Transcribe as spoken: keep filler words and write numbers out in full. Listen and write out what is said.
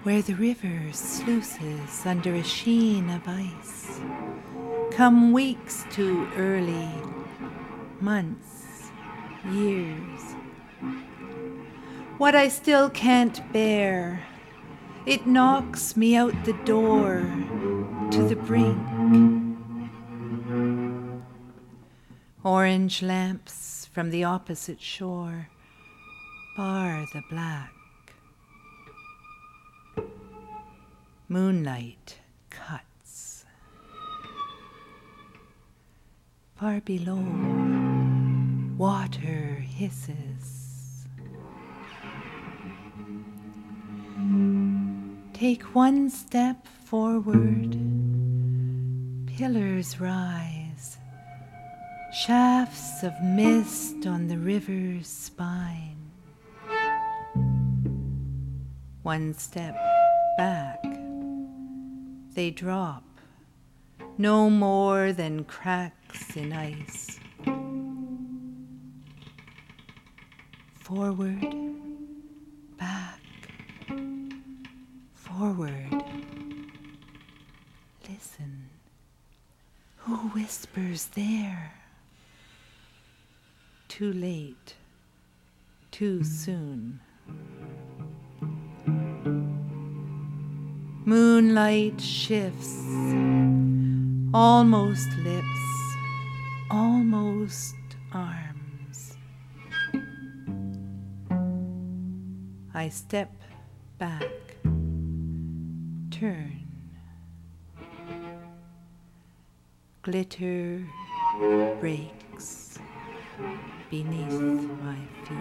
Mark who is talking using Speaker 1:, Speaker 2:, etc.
Speaker 1: where the river sluices under a sheen of ice, come weeks too early, months, years. What I still can't bear, it knocks me out the door to the brink. Orange lamps from the opposite shore bar the black. Moonlight cuts. Far below, water hisses. Take one step forward, pillars rise, shafts of mist on the river's spine. One step back, they drop, no more than cracks in ice. Forward, back, forward. Listen, who whispers there? Too late, too soon. Moonlight shifts, almost lips, almost arms. I step back, turn. Glitter breaks beneath my feet.